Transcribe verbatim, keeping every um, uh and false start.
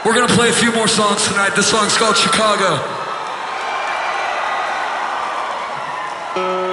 We're gonna play a few more songs tonight. This song's called Chicago.